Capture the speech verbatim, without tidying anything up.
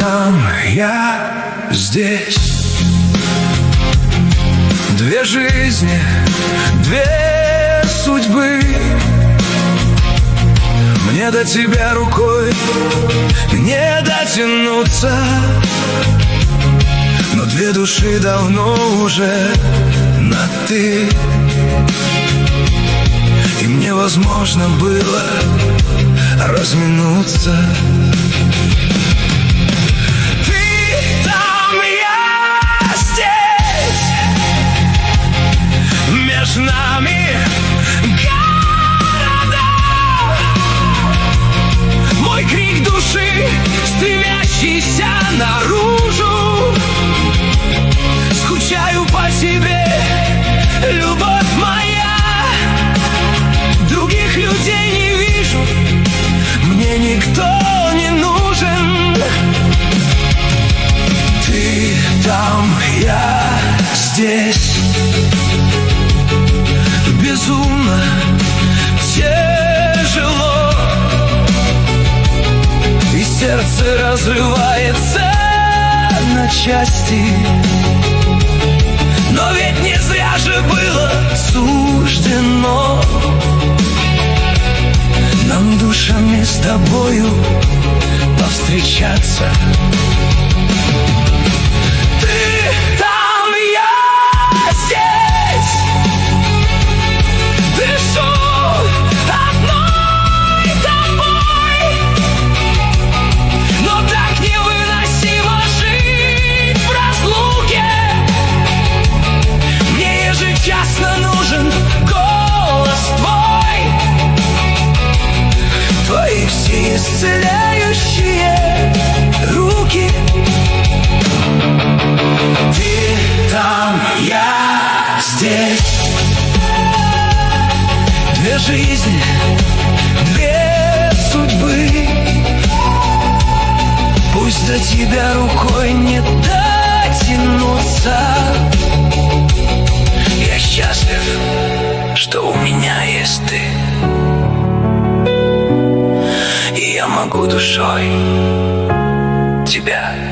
там, я здесь. Две жизни, две судьбы. Мне до тебя рукой не дотянуться, но две души давно уже на «ты». И мне возможно было разминуться. Ты там, я здесь. Между нами города. Мой крик души, стремящийся наружу. Скучаю по тебе, любовь моя. Других людей не вижу, мне никто не нужен. Ты там, я здесь. Безумно тяжело, и сердце разрывается на части. Но ведь не зря же было суждено нам душами с тобою повстречаться. Ты там, я здесь. Дышу одной тобой, но так невыносимо жить в разлуке. Мне ежечасно нужен голос твой, твои все исцеляющие руки. Ты там, я здесь. Две жизни, две судьбы. Пусть до тебя рукой не дотянуться. Я счастлив, что у меня есть ты. И я могу душой тебя